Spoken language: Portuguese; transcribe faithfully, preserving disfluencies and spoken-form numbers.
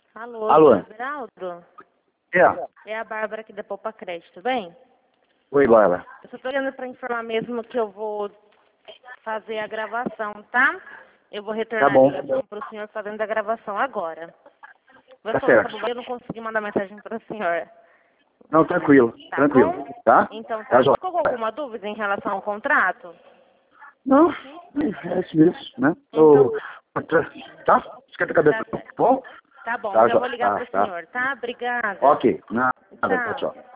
Alô, Alô. Everaldo? É. É a Bárbara aqui da Poupa Crédito, tudo bem? Oi, Bárbara. Eu só tô olhando para informar mesmo que eu vou fazer a gravação, tá? Eu vou retornar Tá bom. a ligação para o senhor fazendo a gravação agora. Vou Tá falar certo. pra eu não consegui mandar mensagem para o senhor. Não, tranquilo. Tá tranquilo. bom? Tá? Então Tá tá. jóia. Ficou com alguma dúvida em relação ao contrato? Não, é isso mesmo, né? Então Eu- tá. Tá? Esquenta a cabeça. Tá certo. Bom? Tá bom, Tá, já vou jóia. ligar Tá, pro tá. senhor, tá? Obrigada. Ok. Nada. Tchau. Tchau.